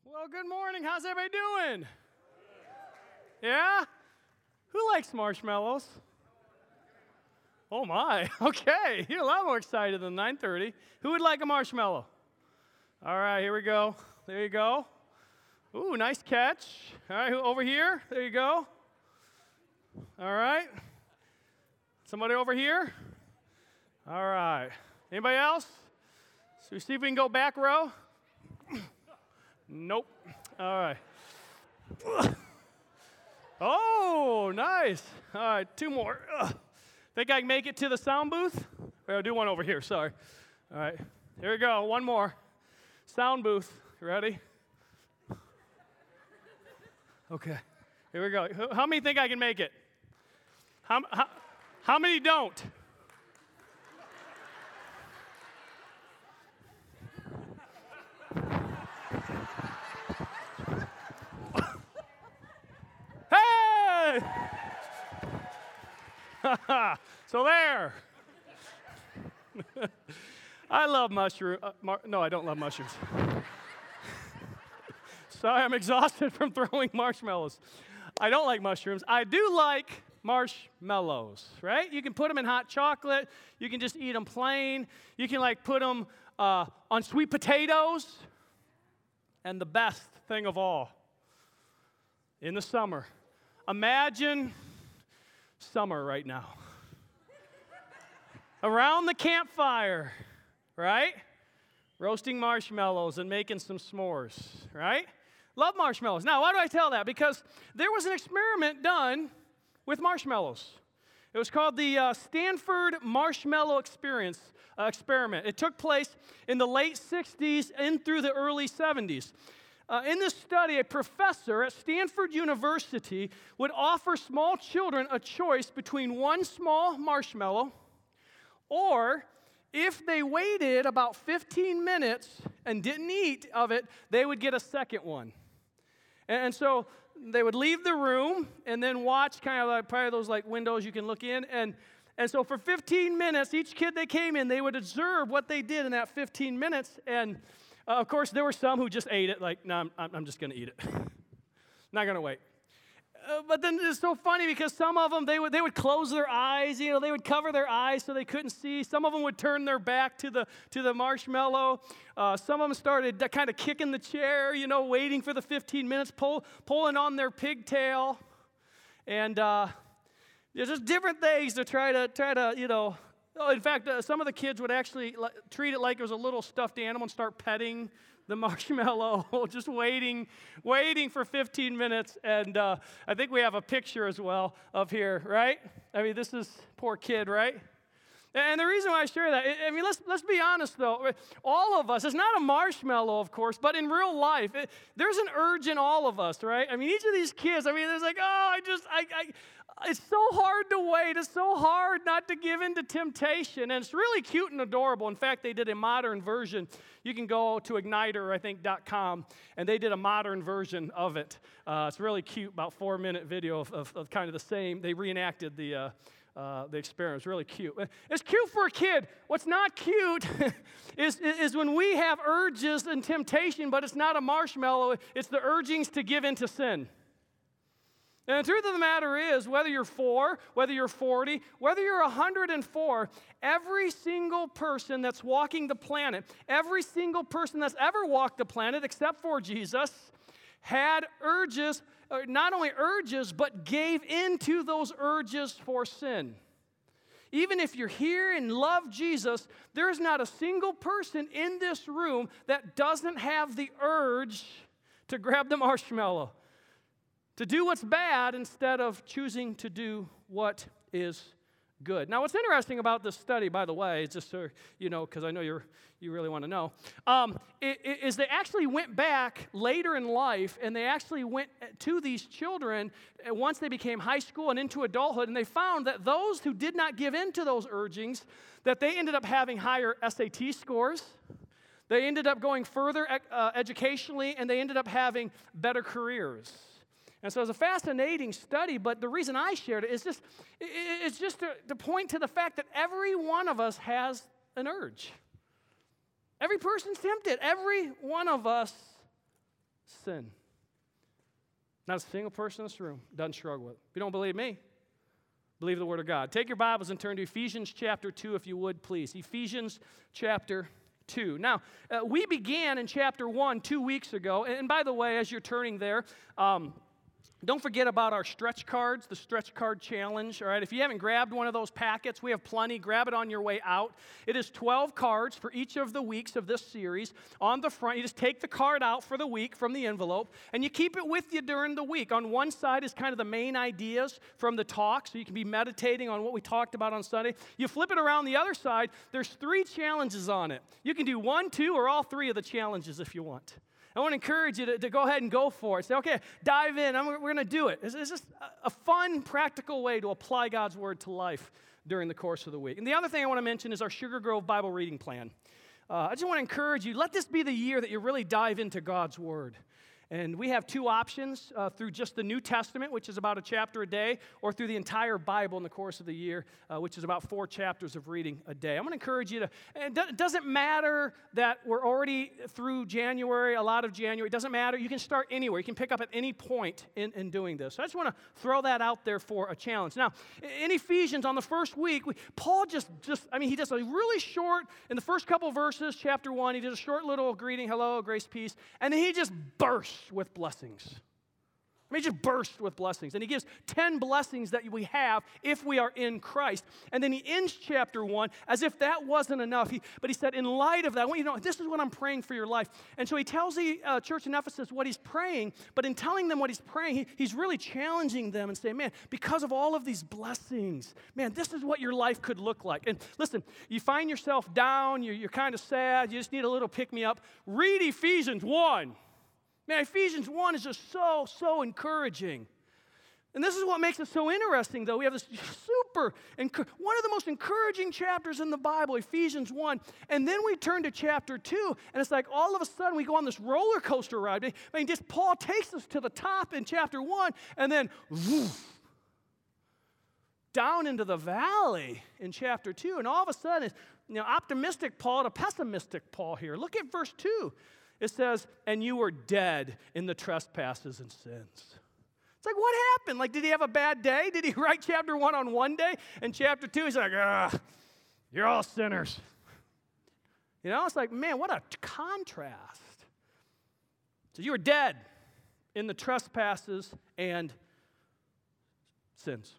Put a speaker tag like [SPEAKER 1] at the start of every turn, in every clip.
[SPEAKER 1] Well, good morning. How's everybody doing? Yeah? Who likes marshmallows? Oh, my. Okay. You're a lot more excited than 9:30. Who would like a marshmallow? All right, here we go. There you go. Ooh, nice catch. All right, over here? There you go. All right. Somebody over here? All right. Anybody else? So we see if we can go back row. Nope. All right. Oh, nice. All right, two more. Think I can make it to the sound booth? I'll do one over here, sorry. All right, here we go, one more. Sound booth, you ready? Okay, here we go. How many think I can make it? How many don't? Hey! So there. I love mushrooms. No, I don't love mushrooms. Sorry, I'm exhausted from throwing marshmallows. I don't like mushrooms. I do like marshmallows, right? You can put them in hot chocolate. You can just eat them plain. You can put them on sweet potatoes. And the best thing of all, in the summer, imagine summer right now. Around the campfire, right? Roasting marshmallows and making some s'mores, right? Love marshmallows. Now, why do I tell that? Because there was an experiment done with marshmallows. It was called the Stanford Marshmallow Experiment. It took place in the late 60s and through the early 70s. In this study, a professor at Stanford University would offer small children a choice between one small marshmallow, or if they waited about 15 minutes and didn't eat of it, they would get a second one. And so they would leave the room and then watch kind of probably those windows you can look in. And so for 15 minutes, each kid that came in, they would observe what they did in that 15 minutes. And of course, there were some who just ate it no, I'm just going to eat it. Not going to wait. But then it's so funny because some of them, they would close their eyes, they would cover their eyes so they couldn't see. Some of them would turn their back to the marshmallow. Some of them started kind of kicking the chair, waiting for the 15 minutes, pulling on their pigtail. And there's just different things to try to. In fact, some of the kids would actually treat it like it was a little stuffed animal and start petting the marshmallow, just waiting for 15 minutes. And I think we have a picture as well of here, right? I mean, this is poor kid, right? And the reason why I share that, let's be honest though. All of us, it's not a marshmallow, of course, but in real life, there's an urge in all of us, right? Each of these kids, there's it's so hard to wait. It's so hard not to give in to temptation. And it's really cute and adorable. In fact, they did a modern version. You can go to igniter.com, and they did a modern version of it. It's really cute, about 4-minute video of kind of the same. They reenacted the experiment. It's really cute. It's cute for a kid. What's not cute is when we have urges and temptation, but it's not a marshmallow. It's the urgings to give in to sin. And the truth of the matter is, whether you're 4, whether you're 40, whether you're 104, every single person that's walking the planet, every single person that's ever walked the planet except for Jesus, had urges, not only urges, but gave into those urges for sin. Even if you're here and love Jesus, there is not a single person in this room that doesn't have the urge to grab the marshmallow, to do what's bad instead of choosing to do what is good. Now, what's interesting about this study, by the way, is just so you know, because I know you really want to know, is they actually went back later in life, and they actually went to these children once they became high school and into adulthood, and they found that those who did not give in to those urgings, that they ended up having higher SAT scores. They ended up going further educationally, and they ended up having better careers. And so it's a fascinating study, but the reason I shared it is just to point to the fact that every one of us has an urge. Every person's tempted. Every one of us sin. Not a single person in this room doesn't struggle with it. If you don't believe me, believe the Word of God. Take your Bibles and turn to Ephesians chapter 2, if you would, please. Ephesians chapter 2. Now, we began in chapter 1 2 weeks ago. And by the way, as you're turning there, don't forget about our stretch cards, the stretch card challenge, all right? If you haven't grabbed one of those packets, we have plenty. Grab it on your way out. It is 12 cards for each of the weeks of this series. On the front, you just take the card out for the week from the envelope, and you keep it with you during the week. On one side is kind of the main ideas from the talk, so you can be meditating on what we talked about on Sunday. You flip it around the other side, there's 3 challenges on it. You can do 1, 2, or all 3 of the challenges if you want. I want to encourage you to go ahead and go for it. Say, okay, dive in. We're going to do it. It's just a fun, practical way to apply God's Word to life during the course of the week. And the other thing I want to mention is our Sugar Grove Bible reading plan. I just want to encourage you, let this be the year that you really dive into God's Word. And we have 2 options through just the New Testament, which is about a chapter a day, or through the entire Bible in the course of the year, which is about 4 chapters of reading a day. I'm going to encourage you to, and it doesn't matter that we're already through January, a lot of January. It doesn't matter. You can start anywhere. You can pick up at any point in doing this. So I just want to throw that out there for a challenge. Now, in Ephesians, on the first week, Paul he does a really short, in the first couple verses, chapter 1, he does a short little greeting, hello, grace, peace, and then he just bursts with blessings. He just bursts with blessings. And he gives 10 blessings that we have if we are in Christ. And then he ends chapter 1 as if that wasn't enough. But he said, in light of that, I want you to know, this is what I'm praying for your life. And so he tells the church in Ephesus what he's praying, but in telling them what he's praying, he's really challenging them and saying, man, because of all of these blessings, man, this is what your life could look like. And listen, you find yourself down, you're kind of sad, you just need a little pick-me-up. Read Ephesians 1. Man, Ephesians 1 is just so encouraging. And this is what makes it so interesting, though. We have this one of the most encouraging chapters in the Bible, Ephesians 1. And then we turn to chapter 2, and it's like all of a sudden we go on this roller coaster ride. I mean, just Paul takes us to the top in chapter 1, and then woof, down into the valley in chapter 2. And all of a sudden, it's optimistic Paul to pessimistic Paul here. Look at verse 2. It says, and you were dead in the trespasses and sins. It's like, what happened? Like, did he have a bad day? Did he write chapter 1 on one day? And chapter 2, he's like, you're all sinners. It's like, man, what a contrast. So you were dead in the trespasses and sins.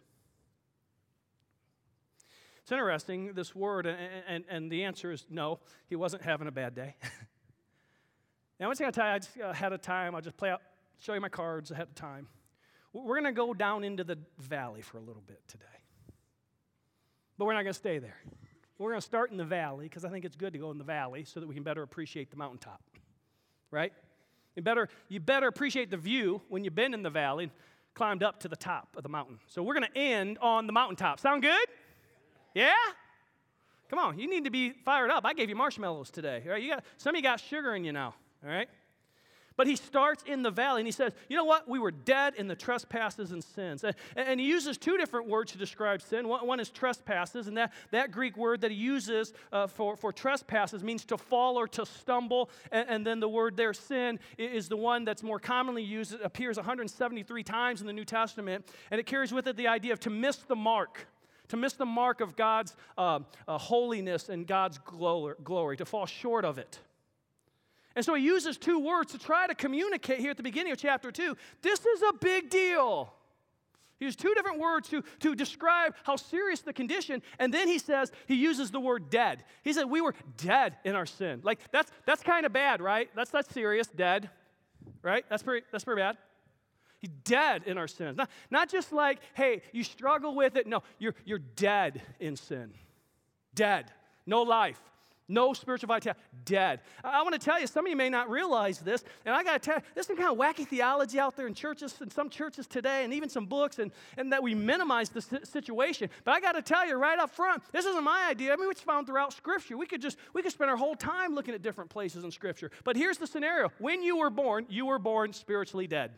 [SPEAKER 1] It's interesting, this word, and the answer is no, he wasn't having a bad day. Now, I'm just going to tell you, I just ahead of time, I'll just show you my cards ahead of time. We're going to go down into the valley for a little bit today. But we're not going to stay there. We're going to start in the valley, because I think it's good to go in the valley so that we can better appreciate the mountaintop, right? You better appreciate the view when you've been in the valley and climbed up to the top of the mountain. So we're going to end on the mountaintop. Sound good? Yeah? Come on, you need to be fired up. I gave you marshmallows today, right? Some of you got sugar in you now. All right? But he starts in the valley, and he says, you know what? We were dead in the trespasses and sins. And he uses 2 different words to describe sin. One is trespasses, and that Greek word that he uses for trespasses means to fall or to stumble. And then the word there, sin, is the one that's more commonly used. It appears 173 times in the New Testament, and it carries with it the idea of to miss the mark. To miss the mark of God's holiness and God's glory, to fall short of it. And so he uses 2 words to try to communicate here at the beginning of chapter 2. This is a big deal. He uses 2 different words to describe how serious the condition, and then he uses the word dead. He said, we were dead in our sin. Like, that's kind of bad, right? That's serious, dead, right? That's pretty bad. He's dead in our sins. Not just like, hey, you struggle with it. No, you're dead in sin. Dead. No life. No spiritual vitality. Dead. I want to tell you, some of you may not realize this, and I got to tell you, there's some kind of wacky theology out there in churches, in some churches today, and even some books, and that we minimize the situation. But I got to tell you right up front, this isn't my idea. I mean, it's found throughout Scripture. We could spend our whole time looking at different places in Scripture. But here's the scenario. When you were born spiritually dead.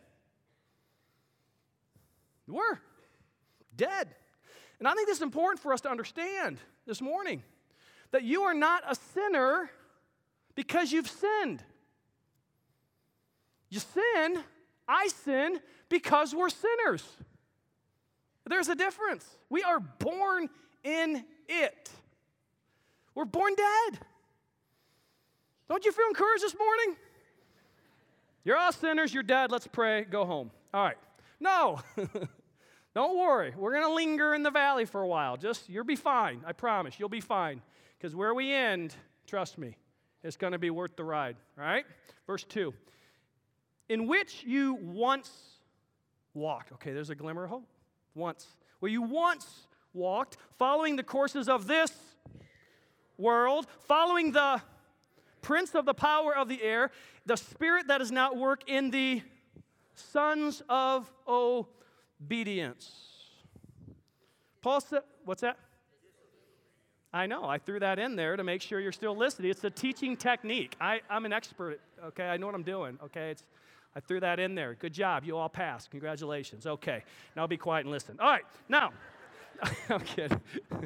[SPEAKER 1] You were dead. And I think this is important for us to understand this morning. That you are not a sinner because you've sinned. You sin, I sin, because we're sinners. There's a difference. We are born in it. We're born dead. Don't you feel encouraged this morning? You're all sinners, you're dead, let's pray, go home. All right. No. Don't worry. We're going to linger in the valley for a while. You'll be fine. I promise. You'll be fine. Because where we end, trust me, it's going to be worth the ride. All right? Verse 2. In which you once walked. Okay, there's a glimmer of hope. Once. Where you once walked, following the courses of this world, following the prince of the power of the air, the spirit that is now at work in the sons of obedience. Paul said, what's that? I know, I threw that in there to make sure you're still listening. It's a teaching technique. I'm an expert, okay? I know what I'm doing, okay? I threw that in there. Good job, you all passed. Congratulations. Okay, now be quiet and listen. All right, now, I'm kidding.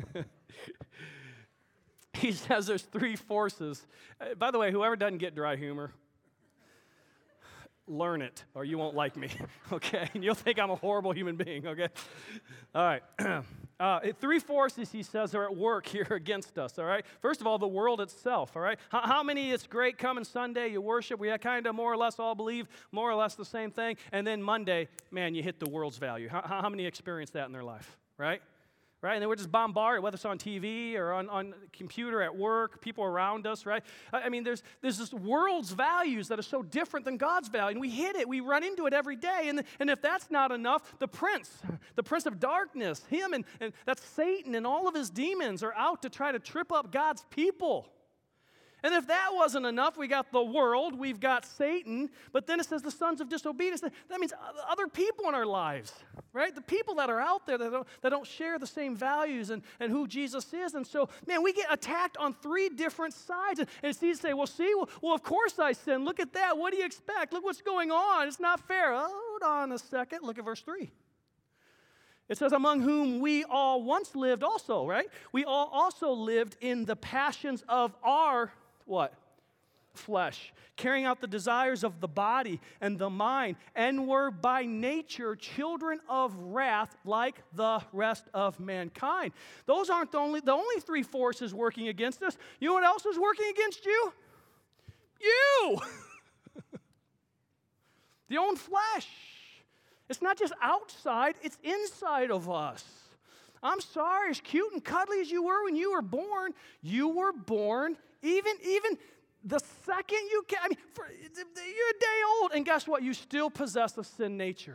[SPEAKER 1] He says there's three forces. By the way, whoever doesn't get dry humor, learn it, or you won't like me, okay? And you'll think I'm a horrible human being, okay? All right. Three forces, he says, are at work here against us, all right? First of all, the world itself, all right? How many, it's great coming Sunday, you worship, we kind of more or less all believe more or less the same thing, and then Monday, man, you hit the world's value. How many experience that in their life, right? Right? And then we're just bombarded, whether it's on TV or on computer at work, people around us, right? I mean, there's this world's values that are so different than God's value, and we hit it. We run into it every day. And if that's not enough, the prince of darkness, him and that's Satan and all of his demons are out to try to trip up God's people. And if that wasn't enough, we got the world, we've got Satan, but then it says the sons of disobedience. That means other people in our lives, right? The people that are out there that don't share the same values and who Jesus is. And so, man, we get attacked on three different sides. And it's easy to say, well, of course I sin. Look at that. What do you expect? Look what's going on. It's not fair. Hold on a second. Look at verse 3. It says, among whom we all once lived also, right? We all also lived in the passions of our what? Flesh, carrying out the desires of the body and the mind, and were by nature children of wrath like the rest of mankind. Those aren't the only three forces working against us. You know what else is working against you? You! The own flesh. It's not just outside, it's inside of us. I'm sorry, as cute and cuddly as you were when you were born even the second you can, you're a day old, and guess what? You still possess a sin nature.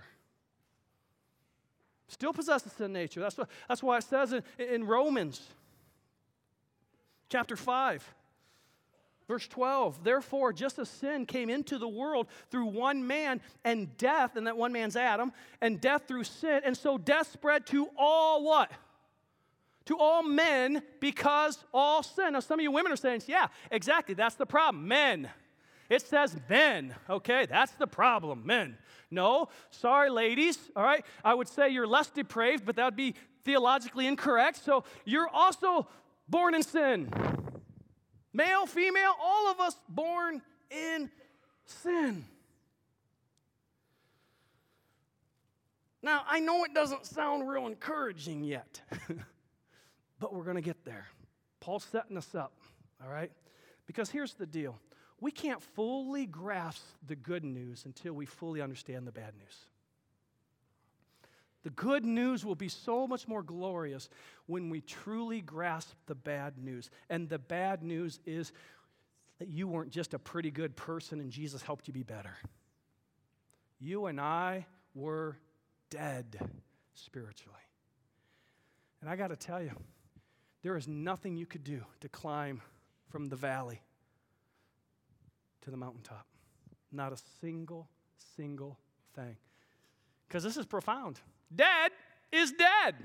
[SPEAKER 1] Still possess a sin nature. That's why it says in Romans chapter 5, verse 12, therefore, just as sin came into the world through one man, and death, and that one man's Adam, and death through sin, and so death spread to all what? To all men, because all sin. Now, some of you women are saying, yeah, exactly, that's the problem, men. It says men, okay, that's the problem, men. No, sorry, ladies, all right? I would say you're less depraved, but that would be theologically incorrect. So you're also born in sin. Male, female, all of us born in sin. Now, I know it doesn't sound real encouraging yet. But we're going to get there. Paul's setting us up, all right? Because here's the deal. We can't fully grasp the good news until we fully understand the bad news. The good news will be so much more glorious when we truly grasp the bad news. And the bad news is that you weren't just a pretty good person and Jesus helped you be better. You and I were dead spiritually. And I got to tell you, there is nothing you could do to climb from the valley to the mountaintop. Not a single thing. Because this is profound. Dead is dead.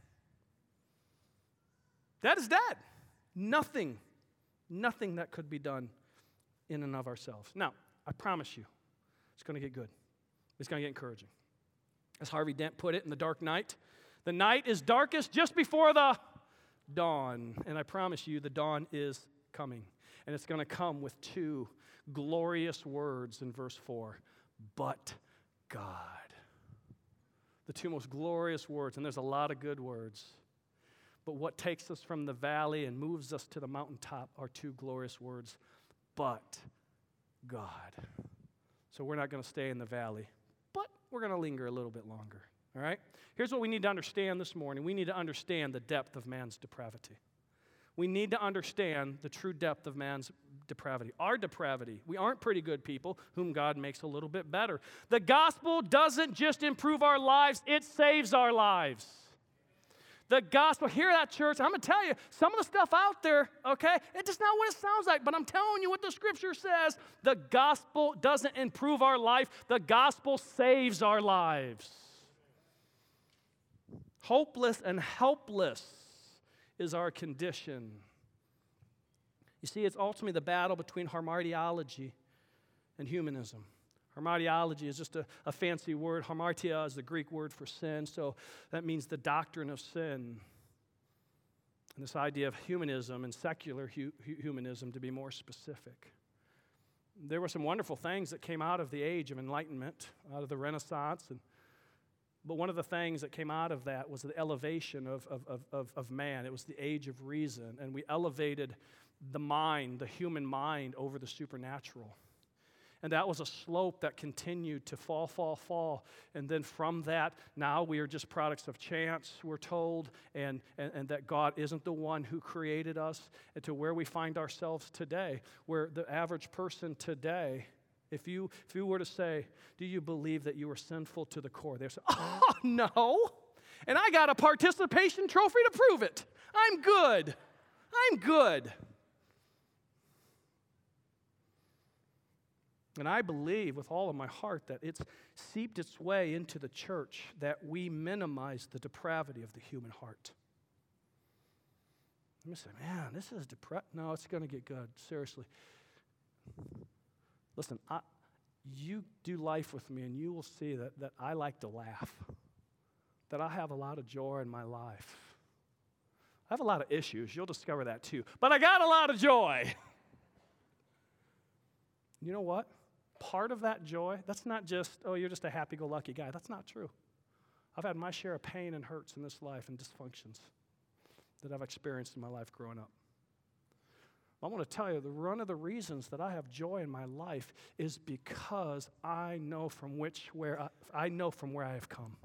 [SPEAKER 1] Dead is dead. Nothing that could be done in and of ourselves. Now, I promise you, it's going to get good. It's going to get encouraging. As Harvey Dent put it in The Dark Knight, the night is darkest just before the dawn. And I promise you, the dawn is coming. And it's going to come with two glorious words in verse 4. but God. The two most glorious words, and there's a lot of good words. But what takes us from the valley and moves us to the mountaintop are two glorious words, but God. So we're not going to stay in the valley, but we're going to linger a little bit longer, all right? Here's what we need to understand this morning. We need to understand the depth of man's depravity. We need to understand the true depth of man's depravity. Our depravity. We aren't pretty good people whom God makes a little bit better. The gospel doesn't just improve our lives, it saves our lives. The gospel, hear that, church? I'm going to tell you, some of the stuff out there, okay, it's just not what it sounds like, but I'm telling you what the scripture says. The gospel doesn't improve our life. The gospel saves our lives. Hopeless and helpless is our condition. You see, it's ultimately the battle between hamartiology and humanism. Hamartiology is just a fancy word. Hamartia is the Greek word for sin, so that means the doctrine of sin. And this idea of humanism and secular humanism, to be more specific. There were some wonderful things that came out of the age of enlightenment, out of the Renaissance, but one of the things that came out of that was the elevation of man. It was the age of reason, and we elevated the mind, the human mind, over the supernatural. And that was a slope that continued to fall. And then from that, now we are just products of chance, we're told, and that God isn't the one who created us, and to where we find ourselves today, where the average person today, if you were to say, do you believe that you are sinful to the core? They'll say, oh, no. And I got a participation trophy to prove it. I'm good. And I believe with all of my heart that it's seeped its way into the church that we minimize the depravity of the human heart. Let me say, man, this is No, it's going to get good, seriously. Listen, you do life with me and you will see that I like to laugh, that I have a lot of joy in my life. I have a lot of issues, you'll discover that too, but I got a lot of joy. You know what? Part of that joy, that's not just, oh, you're just a happy-go-lucky guy. That's not true. I've had my share of pain and hurts in this life and dysfunctions that I've experienced in my life growing up. I want to tell you, one of the reasons that I have joy in my life is because I know from where I have come.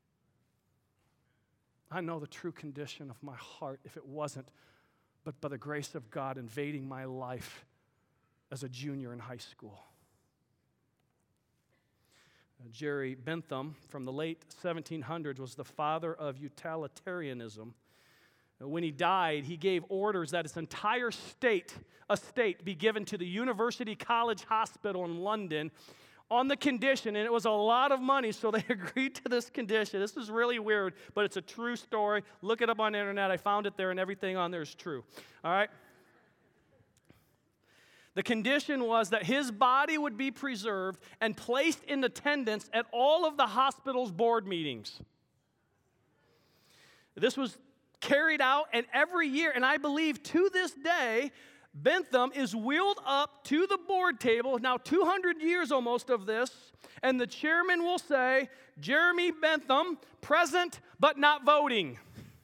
[SPEAKER 1] I know the true condition of my heart if it wasn't, but by the grace of God invading my life as a junior in high school. Jerry Bentham from the late 1700s was the father of utilitarianism. When he died, he gave orders that his entire estate be given to the University College Hospital in London on the condition, and it was a lot of money, so they agreed to this condition. This is really weird, but it's a true story. Look it up on the internet. I found it there, and everything on there is true. All right? The condition was that his body would be preserved and placed in attendance at all of the hospital's board meetings. This was carried out, and every year, and I believe to this day, Bentham is wheeled up to the board table, now 200 years almost of this, and the chairman will say, Jeremy Bentham, present but not voting.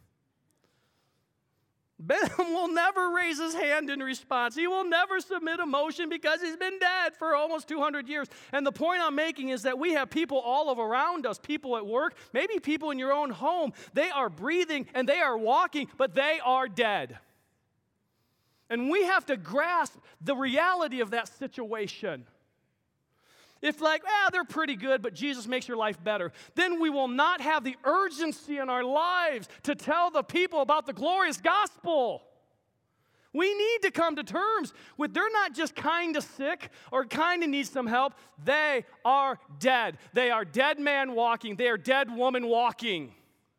[SPEAKER 1] Bentham will never raise his hand in response. He will never submit a motion because he's been dead for almost 200 years. And the point I'm making is that we have people all around us, people at work, maybe people in your own home. They are breathing and they are walking, but they are dead. And we have to grasp the reality of that situation. If they're pretty good, but Jesus makes your life better, then we will not have the urgency in our lives to tell the people about the glorious gospel. We need to come to terms with they're not just kind of sick or kind of need some help. They are dead. They are dead man walking. They are dead woman walking.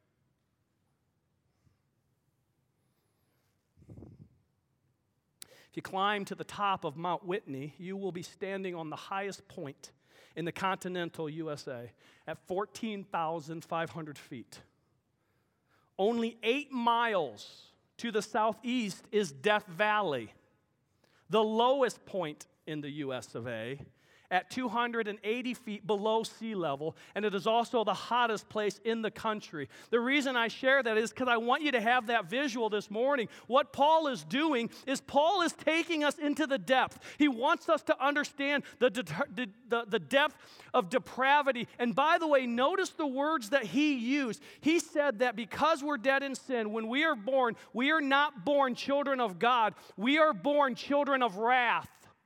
[SPEAKER 1] If you climb to the top of Mount Whitney, you will be standing on the highest point in the continental USA at 14,500 feet. Only 8 miles to the southeast is Death Valley, the lowest point in the US of A, at 280 feet below sea level, and it is also the hottest place in the country. The reason I share that is because I want you to have that visual this morning. What Paul is doing is Paul is taking us into the depth. He wants us to understand the depth of depravity. And by the way, notice the words that he used. He said that because we're dead in sin, when we are born, we are not born children of God. We are born children of wrath.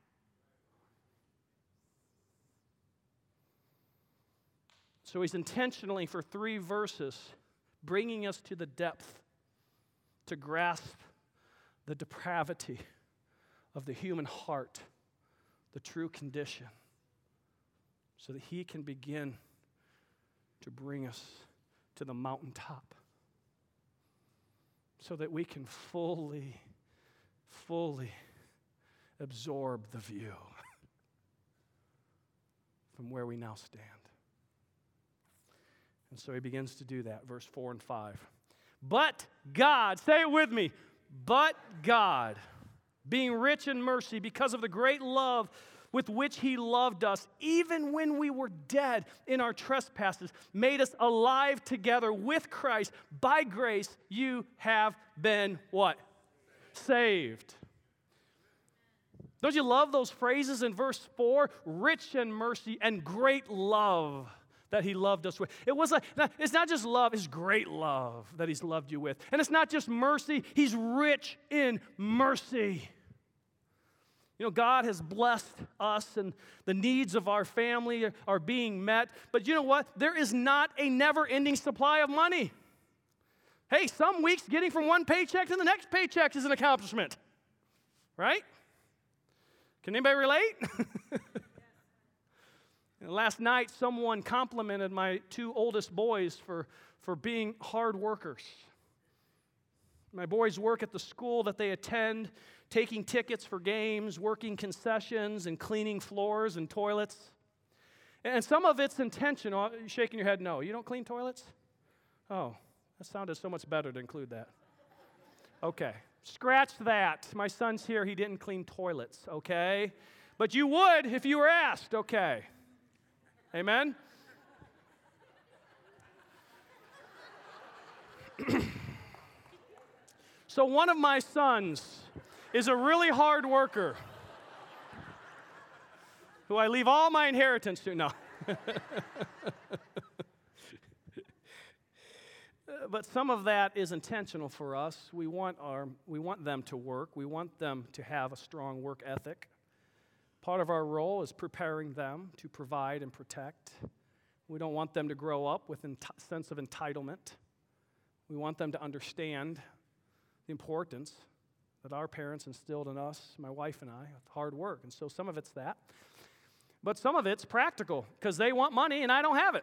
[SPEAKER 1] So he's intentionally, for 3 verses, bringing us to the depth to grasp the depravity of the human heart, the true condition, so that he can begin to bring us to the mountaintop, so that we can fully absorb the view from where we now stand. And so he begins to do that, verse 4 and 5. But God, say it with me, but God, being rich in mercy because of the great love with which he loved us, even when we were dead in our trespasses, made us alive together with Christ. By grace you have been what? Saved. Don't you love those phrases in verse 4? Rich in mercy and great love that he loved us with. It's not just love, it's great love that he's loved you with. And it's not just mercy, he's rich in mercy. You know, God has blessed us and the needs of our family are being met. But you know what? There is not a never-ending supply of money. Hey, some weeks getting from one paycheck to the next paycheck is an accomplishment. Right? Can anybody relate? Last night, someone complimented my 2 oldest boys for being hard workers. My boys work at the school that they attend, taking tickets for games, working concessions, and cleaning floors and toilets. And some of it's intentional. You're shaking your head, no. You don't clean toilets? Oh, that sounded so much better to include that. Okay, scratch that. My son's here. He didn't clean toilets, okay? But you would if you were asked, okay? Amen? So one of my sons is a really hard worker who I leave all my inheritance to. No. But some of that is intentional for us. We want them to work. We want them to have a strong work ethic. Part of our role is preparing them to provide and protect. We don't want them to grow up with a sense of entitlement. We want them to understand the importance that our parents instilled in us, my wife and I, with hard work. And so some of it's that. But some of it's practical, because they want money and I don't have it.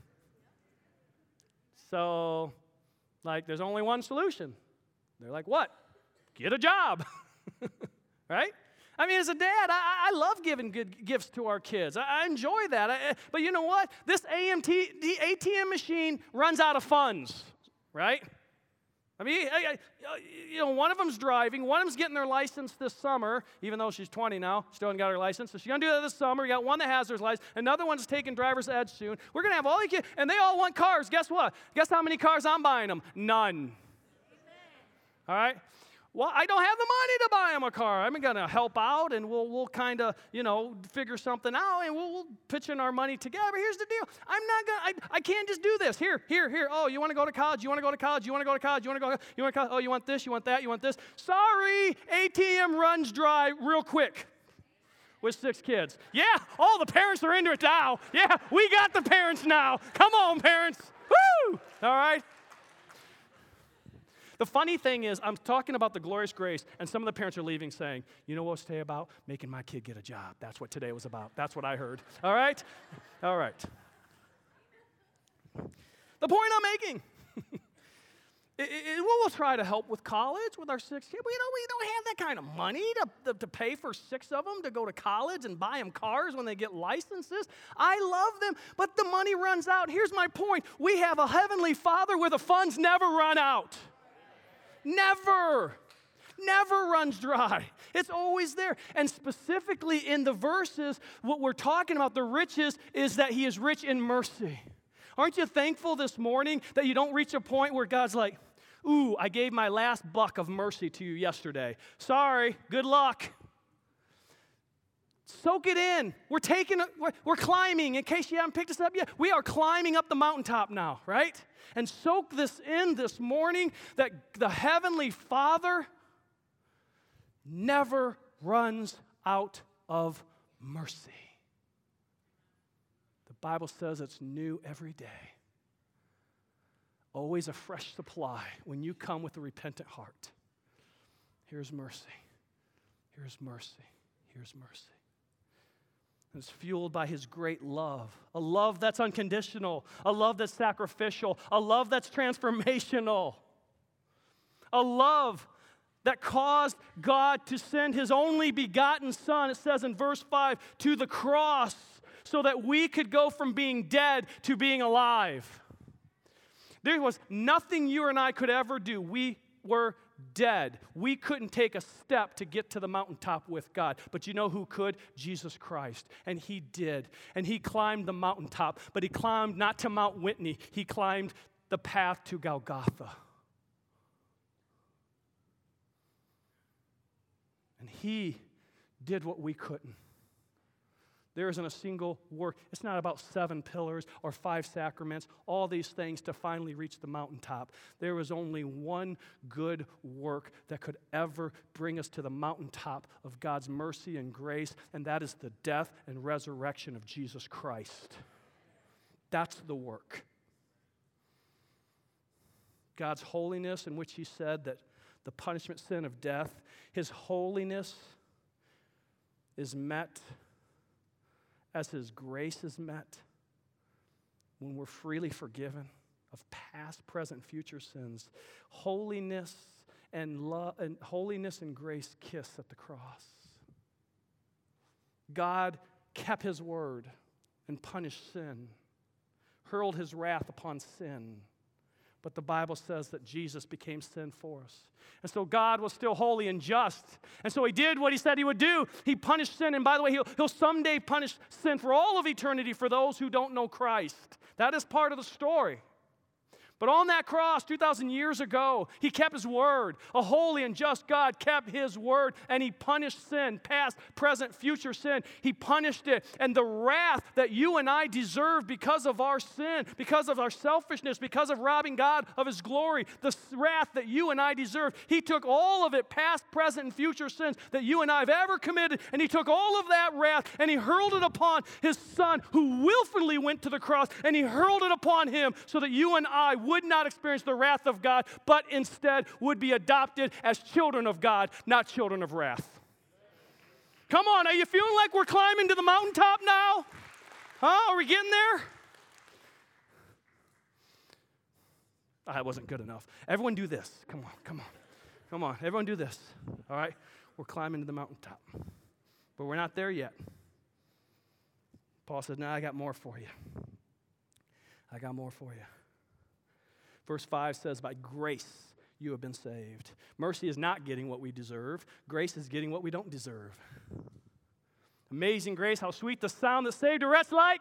[SPEAKER 1] So, there's only one solution. They're like, what? Get a job. Right? I mean, as a dad, I love giving good gifts to our kids. I enjoy that. But you know what? The ATM machine runs out of funds, right? I mean, one of them's driving, one of them's getting their license this summer, even though she's 20 now, still hasn't got her license. So she's going to do that this summer. We got one that has her license. Another one's taking driver's ed soon. We're going to have all the kids, and they all want cars. Guess what? Guess how many cars I'm buying them? None. Amen. All right? Well, I don't have the money to buy them a car. I'm going to help out, and we'll kind of, figure something out, and we'll pitch in our money together. But here's the deal. I can't just do this. Here. Oh, you want to go to college? You want to go to college? You want to go to college? You want to go to college? Oh, you want this? You want that? You want this? Sorry, ATM runs dry real quick with 6 kids. Yeah, all the parents are into it now. Yeah, we got the parents now. Come on, parents. Woo! All right? The funny thing is, I'm talking about the glorious grace, and some of the parents are leaving saying, you know what today about? Making my kid get a job. That's what today was about. That's what I heard. All right? All right. The point I'm making, we'll try to help with college with our 6 kids. We don't have that kind of money to pay for 6 of them to go to college and buy them cars when they get licenses. I love them, but the money runs out. Here's my point. We have a heavenly Father where the funds never run out. Never. never runs dry. It's always there. And specifically in the verses, what we're talking about, the riches, is that he is rich in mercy. Aren't you thankful this morning that you don't reach a point where God's like, ooh, I gave my last buck of mercy to you yesterday. Sorry, good luck. Soak it in. We're climbing. In case you haven't picked us up yet, we are climbing up the mountaintop now, right? And soak this in this morning that the Heavenly Father never runs out of mercy. The Bible says it's new every day. Always a fresh supply when you come with a repentant heart. Here's mercy. Here's mercy. Here's mercy. And it's fueled by his great love, a love that's unconditional, a love that's sacrificial, a love that's transformational, a love that caused God to send his only begotten Son, it says in verse 5, to the cross so that we could go from being dead to being alive. There was nothing you and I could ever do. We were dead. We couldn't take a step to get to the mountaintop with God. But you know who could? Jesus Christ. And he did. And he climbed the mountaintop. But he climbed not to Mount Whitney. He climbed the path to Golgotha. And he did what we couldn't. There isn't a single work. It's not about 7 pillars or 5 sacraments, all these things to finally reach the mountaintop. There was only one good work that could ever bring us to the mountaintop of God's mercy and grace, and that is the death and resurrection of Jesus Christ. That's the work. God's holiness, in which he said that the punishment sin of death, his holiness is met as his grace is met when we're freely forgiven of past, present, future sins. Holiness and love and holiness and grace kiss at the cross. God kept his word and punished sin, hurled his wrath upon sin. But the Bible says that Jesus became sin for us. And so God was still holy and just. And so he did what he said he would do. He punished sin. And by the way, he'll someday punish sin for all of eternity for those who don't know Christ. That is part of the story. But on that cross 2,000 years ago, he kept his word. A holy and just God kept his word, and he punished sin, past, present, future sin. He punished it. And the wrath that you and I deserve because of our sin, because of our selfishness, because of robbing God of his glory, the wrath that you and I deserve, he took all of it, past, present, and future sins that you and I have ever committed, and he took all of that wrath, and he hurled it upon his Son, who willfully went to the cross, and he hurled it upon him so that you and I would not experience the wrath of God, but instead would be adopted as children of God, not children of wrath. Come on, are you feeling like we're climbing to the mountaintop now? Huh? Are we getting there? That wasn't good enough. Everyone do this. Come on, come on. Come on, everyone do this. All right? We're climbing to the mountaintop. But we're not there yet. Paul says, no, I got more for you. I got more for you. Verse 5 says, by grace you have been saved. Mercy is not getting what we deserve. Grace is getting what we don't deserve. Amazing grace, how sweet the sound that saved a wretch like.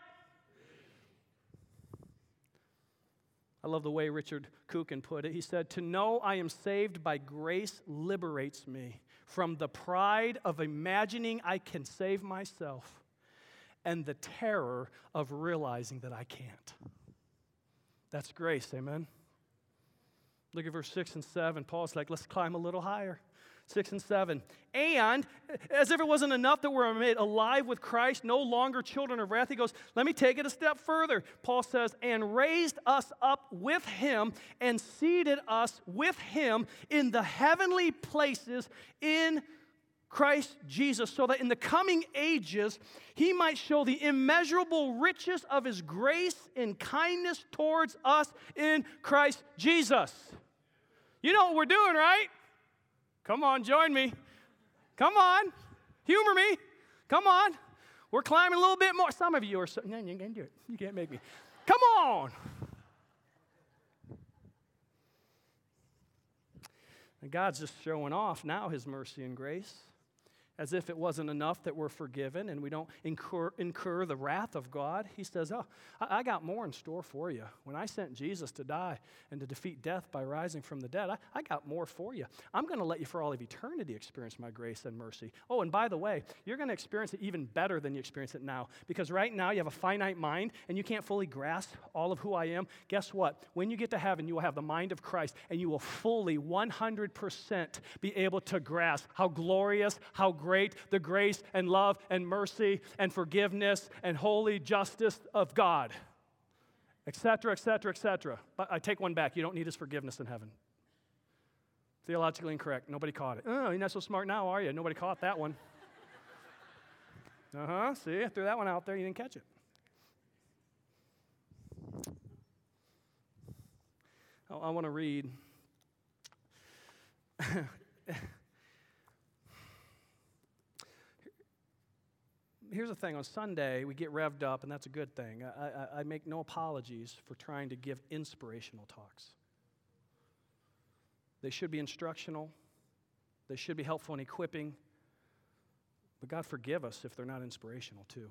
[SPEAKER 1] I love the way Richard Kukin put it. He said, to know I am saved by grace liberates me from the pride of imagining I can save myself and the terror of realizing that I can't. That's grace, amen? Look at verse 6 and 7. Paul's like, let's climb a little higher. 6 and 7. And, as if it wasn't enough that we're made alive with Christ, no longer children of wrath, he goes, let me take it a step further. Paul says, and raised us up with him and seated us with him in the heavenly places in Christ Jesus, so that in the coming ages he might show the immeasurable riches of his grace and kindness towards us in Christ Jesus. You know what we're doing, right? Come on, join me. Come on. Humor me. Come on. We're climbing a little bit more. Some of you are, no, you can't do it. You can't make me. Come on. And God's just showing off now his mercy and grace, as if it wasn't enough that we're forgiven and we don't incur the wrath of God. He says, oh, I got more in store for you. When I sent Jesus to die and to defeat death by rising from the dead, I got more for you. I'm going to let you for all of eternity experience my grace and mercy. Oh, and by the way, you're going to experience it even better than you experience it now, because right now you have a finite mind and you can't fully grasp all of who I am. Guess what? When you get to heaven, you will have the mind of Christ, and you will fully 100% be able to grasp how glorious, how great the grace and love and mercy and forgiveness and holy justice of God, etc., etc., etc. But I take one back. You don't need his forgiveness in heaven. Theologically incorrect. Nobody caught it. Oh, you're not so smart now, are you? Nobody caught that one. See, I threw that one out there. You didn't catch it. I want to read. Here's the thing. On Sunday, we get revved up, and that's a good thing. I make no apologies for trying to give inspirational talks. They should be instructional. They should be helpful and equipping. But God forgive us if they're not inspirational, too.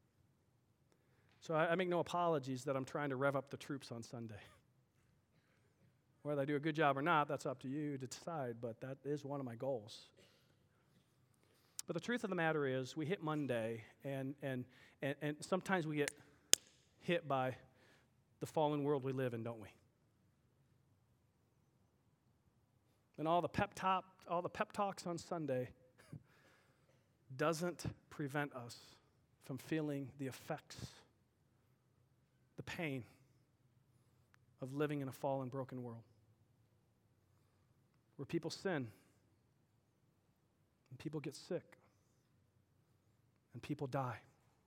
[SPEAKER 1] So I make no apologies that I'm trying to rev up the troops on Sunday. Whether I do a good job or not, that's up to you to decide, but that is one of my goals. But the truth of the matter is, we hit Monday, and sometimes we get hit by the fallen world we live in, don't we? And all the pep talks on Sunday doesn't prevent us from feeling the effects, the pain of living in a fallen, broken world, where people sin, and people get sick, and people die.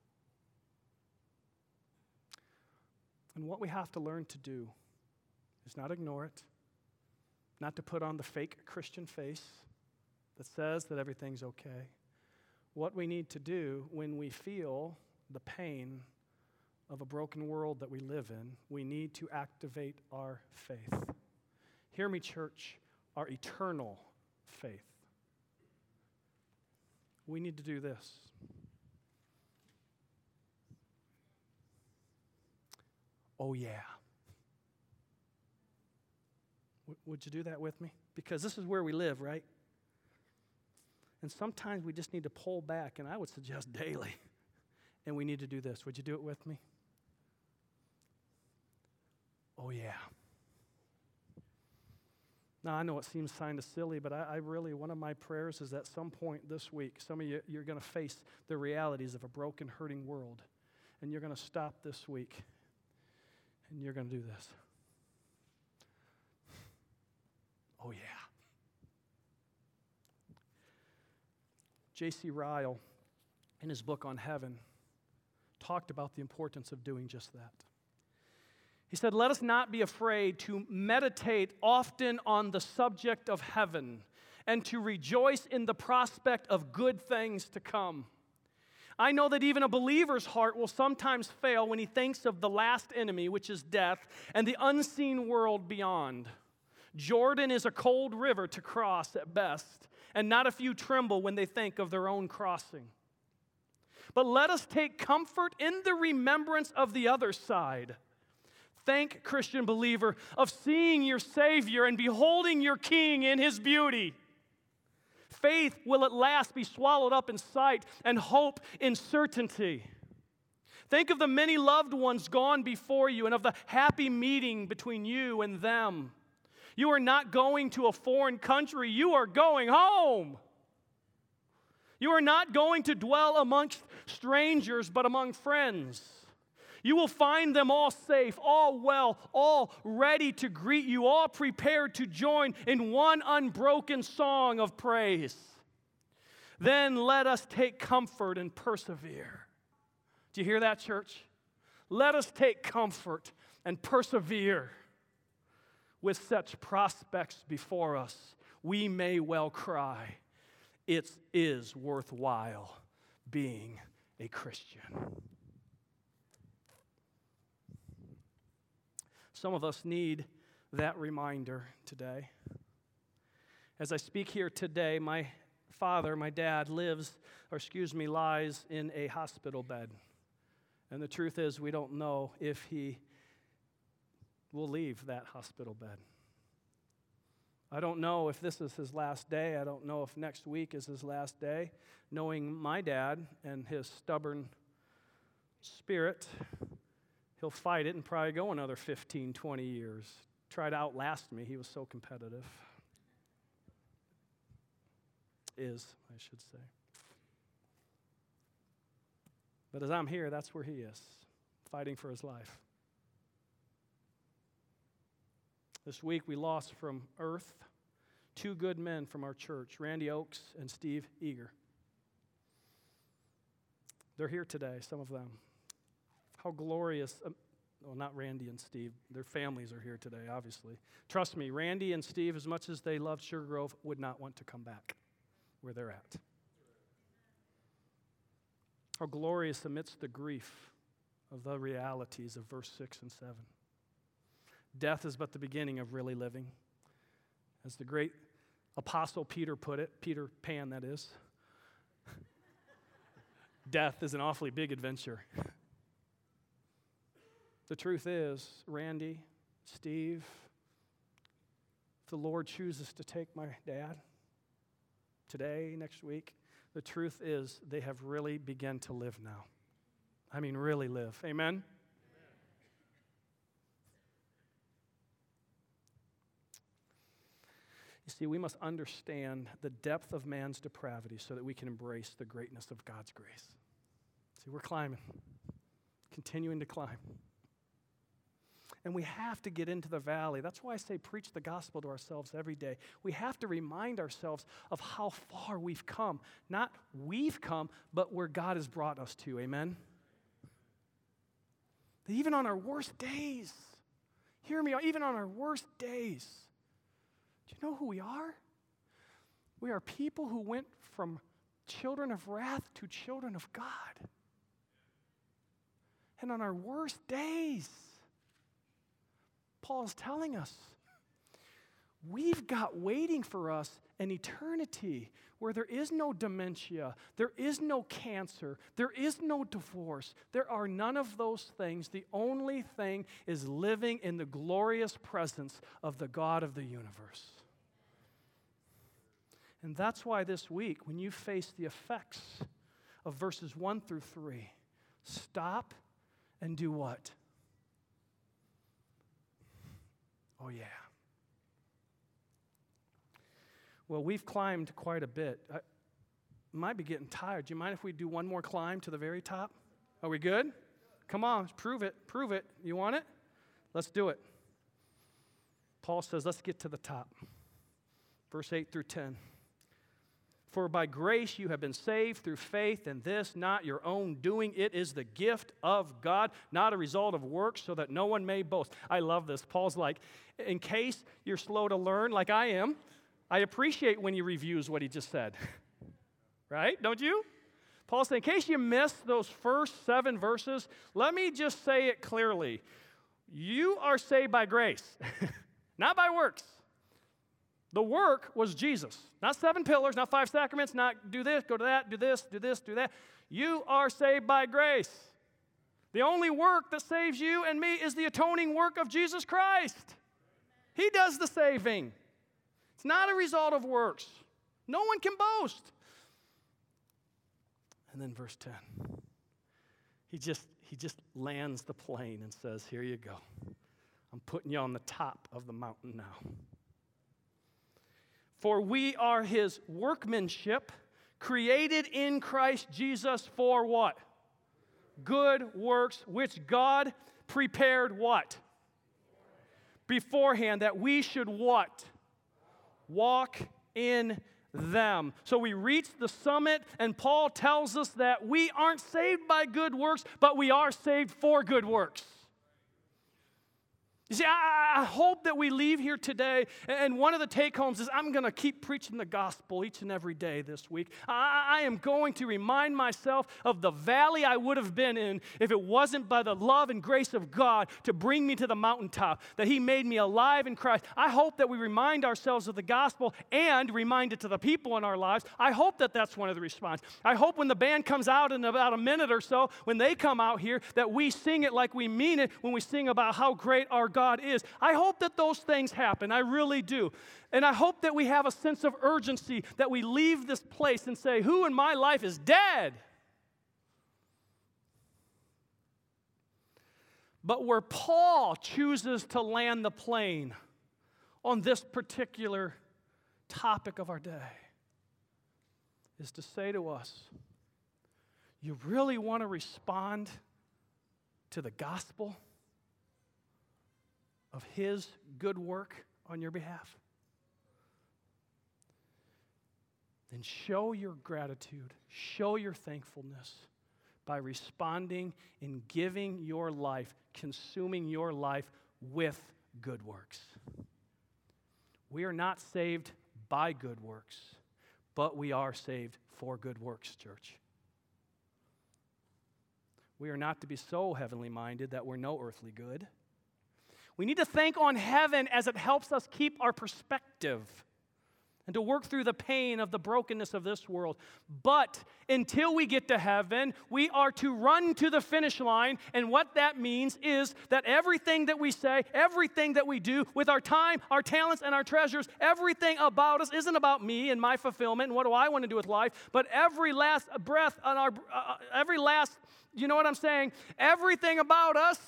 [SPEAKER 1] And what we have to learn to do is not ignore it, not to put on the fake Christian face that says that everything's okay. What we need to do when we feel the pain of a broken world that we live in, we need to activate our faith. Hear me, church, our eternal faith. We need to do this. Oh, yeah. Would you do that with me? Because this is where we live, right? And sometimes we just need to pull back, and I would suggest daily. And we need to do this. Would you do it with me? Oh, yeah. Now, I know it seems kind of silly, but I really, one of my prayers is at some point this week, some of you, you're going to face the realities of a broken, hurting world. And you're going to stop this week, and you're going to do this. Oh, yeah. J.C. Ryle, in his book on heaven, talked about the importance of doing just that. He said, let us not be afraid to meditate often on the subject of heaven and to rejoice in the prospect of good things to come. I know that even a believer's heart will sometimes fail when he thinks of the last enemy, which is death, and the unseen world beyond. Jordan is a cold river to cross at best, and not a few tremble when they think of their own crossing. But let us take comfort in the remembrance of the other side. Think, Christian believer, of seeing your Savior and beholding your King in His beauty. Faith will at last be swallowed up in sight, and hope in certainty. Think of the many loved ones gone before you and of the happy meeting between you and them. You are not going to a foreign country. You are going home. You are not going to dwell amongst strangers, but among friends. You will find them all safe, all well, all ready to greet you, all prepared to join in one unbroken song of praise. Then let us take comfort and persevere. Do you hear that, church? Let us take comfort and persevere. With such prospects before us, we may well cry, it is worthwhile being a Christian. Some of us need that reminder today. As I speak here today, my dad, lies in a hospital bed. And the truth is, we don't know if he will leave that hospital bed. I don't know if this is his last day. I don't know if next week is his last day. Knowing my dad and his stubborn spirit, he'll fight it and probably go another 15, 20 years. Try to outlast me. He was so competitive. I should say. But as I'm here, that's where he is, fighting for his life. This week we lost from Earth 2 good men from our church, Randy Oakes and Steve Eager. They're here today, some of them. How glorious, well, not Randy and Steve, their families are here today, obviously. Trust me, Randy and Steve, as much as they love Sugar Grove, would not want to come back where they're at. How glorious amidst the grief of the realities of verse 6 and 7. Death is but the beginning of really living. As the great apostle Peter put it, Peter Pan that is, death is an awfully big adventure. The truth is, Randy, Steve, if the Lord chooses to take my dad today, next week, the truth is they have really begun to live now. I mean, really live. Amen? You see, we must understand the depth of man's depravity so that we can embrace the greatness of God's grace. See, we're climbing, continuing to climb. And we have to get into the valley. That's why I say preach the gospel to ourselves every day. We have to remind ourselves of how far we've come. Not we've come, but where God has brought us to. Amen? That even on our worst days, hear me, even on our worst days, do you know who we are? We are people who went from children of wrath to children of God. And on our worst days, Paul's telling us, we've got waiting for us an eternity where there is no dementia, there is no cancer, there is no divorce. There are none of those things. The only thing is living in the glorious presence of the God of the universe. And that's why this week, when you face the effects of verses 1 through 3, stop and do what? Oh, yeah. Well, we've climbed quite a bit. I might be getting tired. Do you mind if we do one more climb to the very top? Are we good? Come on, prove it. Prove it. You want it? Let's do it. Paul says, let's get to the top. Verse 8 through 10. For by grace you have been saved through faith, and this not your own doing. It is the gift of God, not a result of works, so that no one may boast. I love this. Paul's like, in case you're slow to learn, like I am, I appreciate when he reviews what he just said. Right? Don't you? Paul's saying, in case you missed those first 7 verses, let me just say it clearly. You are saved by grace, not by works. The work was Jesus. Not 7 pillars, not 5 sacraments, not do this, go to that, do this, do this, do that. You are saved by grace. The only work that saves you and me is the atoning work of Jesus Christ. He does the saving. It's not a result of works. No one can boast. And then verse 10. He just lands the plane and says, here you go. I'm putting you on the top of the mountain now. For we are his workmanship, created in Christ Jesus for what? Good works, which God prepared what? Beforehand, that we should what? Walk in them. So we reach the summit, and Paul tells us that we aren't saved by good works, but we are saved for good works. You see, I hope that we leave here today, and one of the take-homes is I'm going to keep preaching the gospel each and every day this week. I am going to remind myself of the valley I would have been in if it wasn't by the love and grace of God to bring me to the mountaintop, that He made me alive in Christ. I hope that we remind ourselves of the gospel and remind it to the people in our lives. I hope that that's one of the responses. I hope when the band comes out in about a minute or so, when they come out here, that we sing it like we mean it when we sing about how great our God is. I hope that those things happen. I really do. And I hope that we have a sense of urgency, that we leave this place and say, who in my life is dead? But where Paul chooses to land the plane on this particular topic of our day is to say to us, you really want to respond to the gospel of His good work on your behalf? Then show your gratitude, show your thankfulness by responding and giving your life, consuming your life with good works. We are not saved by good works, but we are saved for good works, church. We are not to be so heavenly minded that we're no earthly good. We need to think on heaven as it helps us keep our perspective and to work through the pain of the brokenness of this world. But until we get to heaven, we are to run to the finish line, and what that means is that everything that we say, everything that we do with our time, our talents, and our treasures, everything about us isn't about me and my fulfillment and what do I want to do with life, but every last breath on our, you know what I'm saying? Everything about us,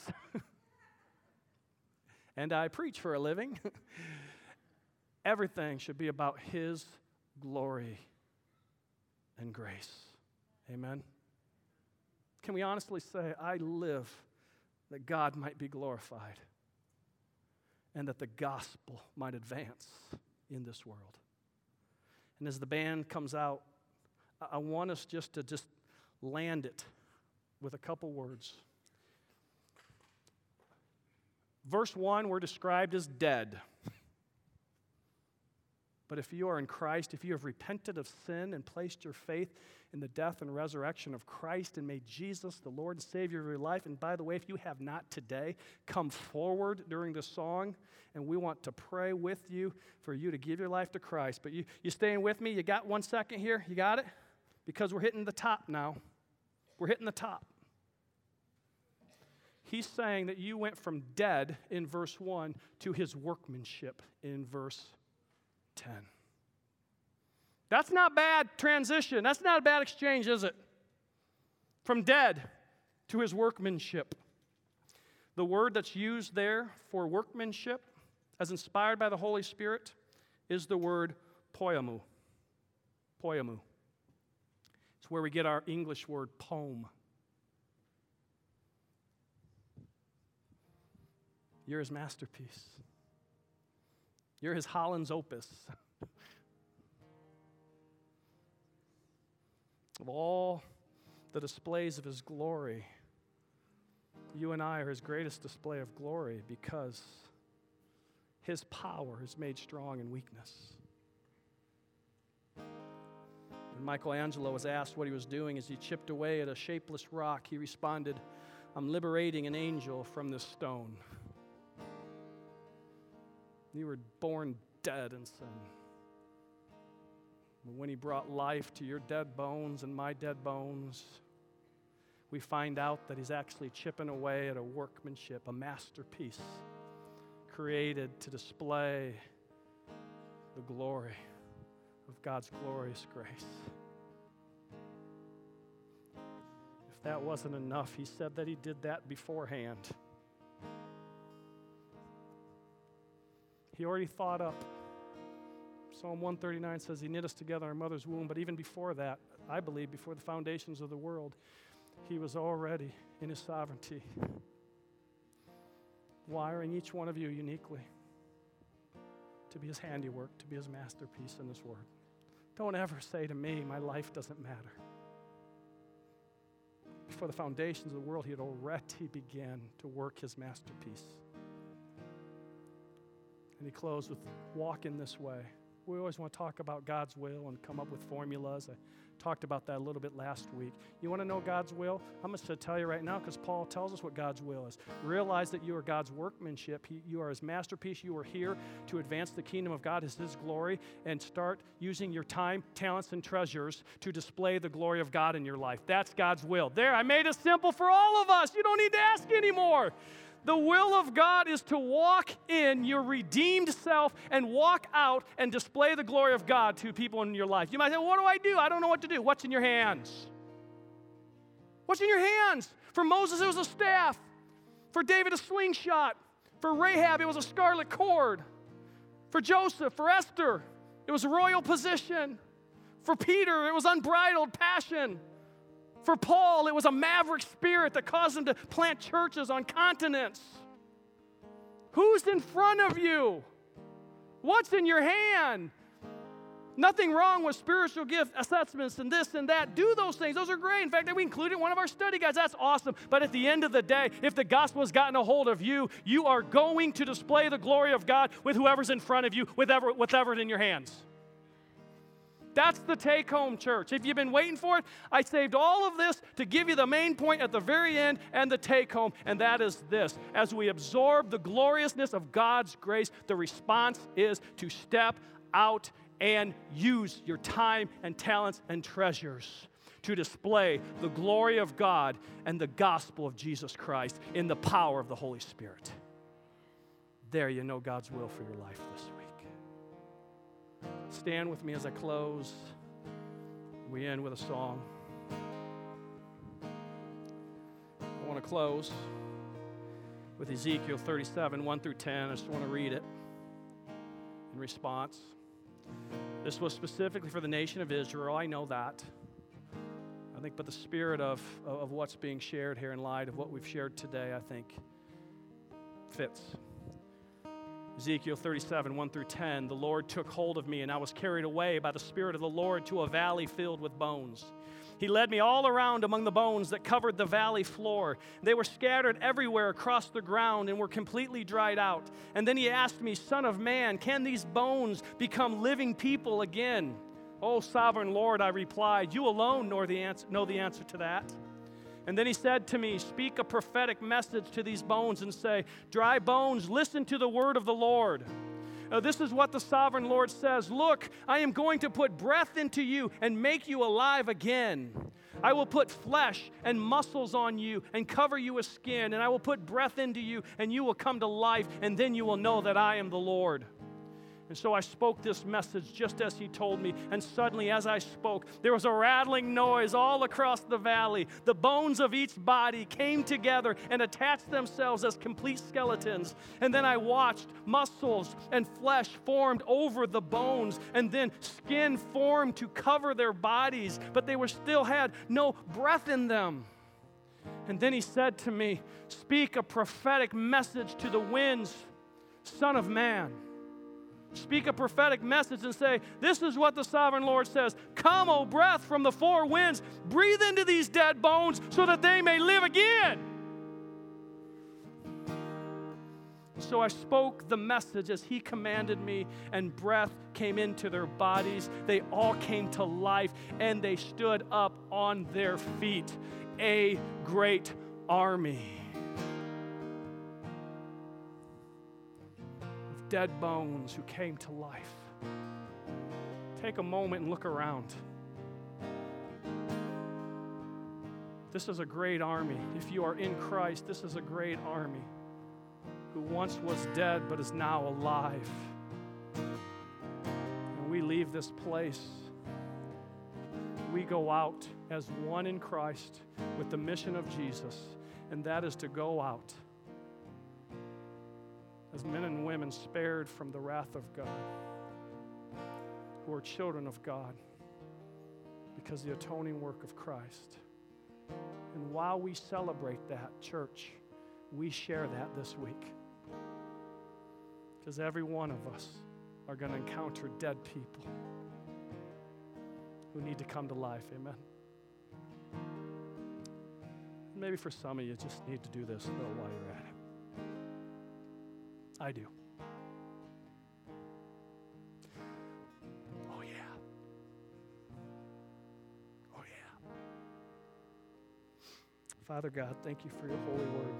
[SPEAKER 1] and I preach for a living, everything should be about His glory and grace. Amen? Can we honestly say, I live that God might be glorified and that the gospel might advance in this world? And as the band comes out, I want us just to land it with a couple words. Verse 1, we're described as dead. But if you are in Christ, if you have repented of sin and placed your faith in the death and resurrection of Christ and made Jesus the Lord and Savior of your life, and by the way, if you have not today, come forward during the song, and we want to pray with you for you to give your life to Christ. But you staying with me? You got 1 second here? You got it? Because we're hitting the top now. We're hitting the top. He's saying that you went from dead in verse 1 to His workmanship in verse 10. That's not bad transition. That's not a bad exchange, is it? From dead to His workmanship. The word that's used there for workmanship, as inspired by the Holy Spirit, is the word poimu. Poimu. It's where we get our English word poem. You're His masterpiece. You're His Holland's opus. Of all the displays of His glory, you and I are His greatest display of glory because His power is made strong in weakness. When Michelangelo was asked what he was doing as he chipped away at a shapeless rock, he responded, "I'm liberating an angel from this stone." You were born dead in sin. But when He brought life to your dead bones and my dead bones, we find out that He's actually chipping away at a workmanship, a masterpiece created to display the glory of God's glorious grace. If that wasn't enough, He said that He did that beforehand. He already thought up. Psalm 139 says He knit us together in our mother's womb, but even before that, I believe, before the foundations of the world, He was already in His sovereignty, wiring each one of you uniquely to be His handiwork, to be His masterpiece in this world. Don't ever say to me, my life doesn't matter. Before the foundations of the world, He had already began to work His masterpiece. And he closed with, walk in this way. We always want to talk about God's will and come up with formulas. I talked about that a little bit last week. You want to know God's will? I'm going to tell you right now, because Paul tells us what God's will is. Realize that you are God's workmanship. You are his masterpiece. You are here to advance the kingdom of God as his glory, and start using your time, talents, and treasures to display the glory of God in your life. That's God's will. There, I made it simple for all of us. You don't need to ask anymore. The will of God is to walk in your redeemed self and walk out and display the glory of God to people in your life. You might say, well, what do? I don't know what to do. What's in your hands? What's in your hands? For Moses, it was a staff. For David, a slingshot. For Rahab, it was a scarlet cord. For Joseph, for Esther, it was a royal position. For Peter, it was unbridled passion. For Paul, it was a maverick spirit that caused him to plant churches on continents. Who's in front of you? What's in your hand? Nothing wrong with spiritual gift assessments and this and that. Do those things. Those are great. In fact, we included one of our study guides. That's awesome. But at the end of the day, if the gospel has gotten a hold of you, you are going to display the glory of God with whoever's in front of you, with whatever's in your hands. That's the take-home, church. If you've been waiting for it, I saved all of this to give you the main point at the very end and the take-home, and that is this. As we absorb the gloriousness of God's grace, the response is to step out and use your time and talents and treasures to display the glory of God and the gospel of Jesus Christ in the power of the Holy Spirit. There you know God's will for your life this week. Stand with me as I close. We end with a song. I want to close with Ezekiel 37, 1 through 10. I just want to read it in response. This was specifically for the nation of Israel. I know that. I think, but the spirit of what's being shared here in light of what we've shared today, I think, fits. Ezekiel 37, 1 through 10, the Lord took hold of me, and I was carried away by the Spirit of the Lord to a valley filled with bones. He led me all around among the bones that covered the valley floor. They were scattered everywhere across the ground and were completely dried out. And then he asked me, Son of man, can these bones become living people again? Oh, sovereign Lord, I replied, you alone know the answer to that. And then he said to me, speak a prophetic message to these bones and say, dry bones, listen to the word of the Lord. This is what the sovereign Lord says. Look, I am going to put breath into you and make you alive again. I will put flesh and muscles on you and cover you with skin, and I will put breath into you, and you will come to life, and then you will know that I am the Lord. And so I spoke this message just as he told me, and suddenly as I spoke, there was a rattling noise all across the valley. The bones of each body came together and attached themselves as complete skeletons. And then I watched muscles and flesh formed over the bones, and then skin formed to cover their bodies, but they still had no breath in them. And then he said to me, speak a prophetic message to the winds, Son of man. Speak a prophetic message and say, this is what the sovereign Lord says. Come, O breath from the four winds, breathe into these dead bones so that they may live again. So I spoke the message as he commanded me, and breath came into their bodies. They all came to life, and they stood up on their feet, a great army. Dead bones who came to life. Take a moment and look around. This is a great army. If you are in Christ, this is a great army who once was dead but is now alive. And we leave this place. We go out as one in Christ with the mission of Jesus, and that is to go out as men and women spared from the wrath of God, who are children of God because of the atoning work of Christ. And while we celebrate that, church, we share that this week. Because every one of us are going to encounter dead people who need to come to life. Amen. Maybe for some of you, just need to do this though while you're at it. I do. Father God, thank you for your holy word.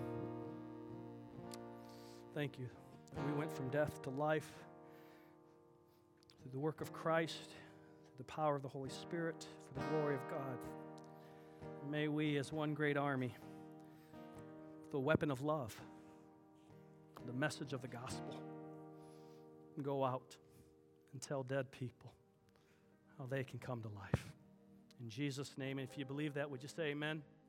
[SPEAKER 1] Thank you. We went from death to life through the work of Christ, through the power of the Holy Spirit, for the glory of God. May we, as one great army, the weapon of love, the message of the gospel, go out and tell dead people how they can come to life. In Jesus' name, and if you believe that, would you say amen?